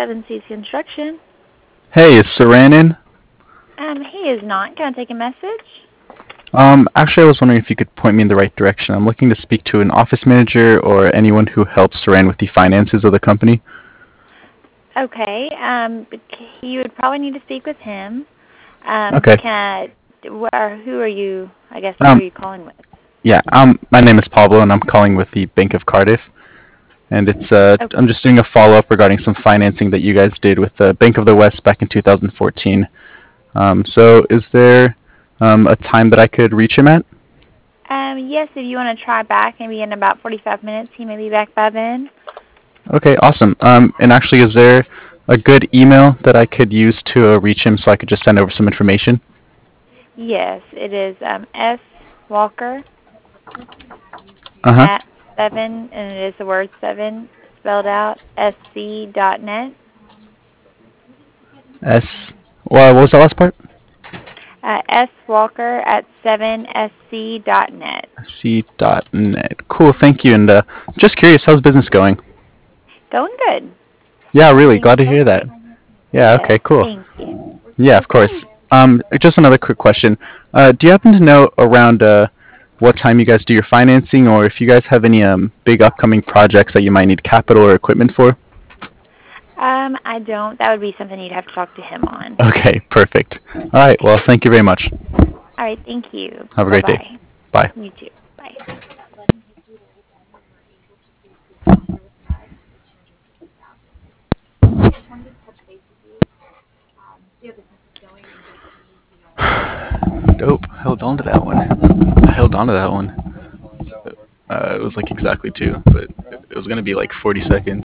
Seven Seas Construction. Hey, is Saran in? He is not. Can I take a message? Actually, I was wondering if you could point me in the right direction. I'm looking to speak to an office manager or anyone who helps Saran with the finances of the company. Okay. You would probably need to speak with him. Okay. Who are you? I guess who are Um, you calling with? yeah, my name is Pablo, and I'm calling with the Bank of Cardiff. And I'm Okay. just doing a follow-up regarding some financing that you guys did with the Bank of the West back in 2014. So is there a time that I could reach him at? Yes, if you want to try back, maybe in about 45 minutes, he may be back by then. Okay, awesome. And actually, is there a good email that I could use to reach him so I could just send over some information? Yes, it is S. Walker Uh-huh. at 7, and it is the word 7 spelled out, sc.net. S. Well, what was the last part? S. Walker at 7sc.net. C.net. Cool, thank you. And just curious, how's business going? Going good. Yeah, really, glad Everything's to going hear that. good. Yeah, Yes, okay, cool. thank you. Yeah, of course. Just another quick question. Do you happen to know around what time you guys do your financing, or if you guys have any big upcoming projects that you might need capital or equipment for? I don't. That would be something you'd have to talk to him on. Okay, perfect. All right, well, thank you very much. All right, thank you. Have a great day. Bye-bye. Bye. You too. Bye. Dope. Held on to that one. I held on to that one. It was like exactly two, but it was gonna be like 40 seconds.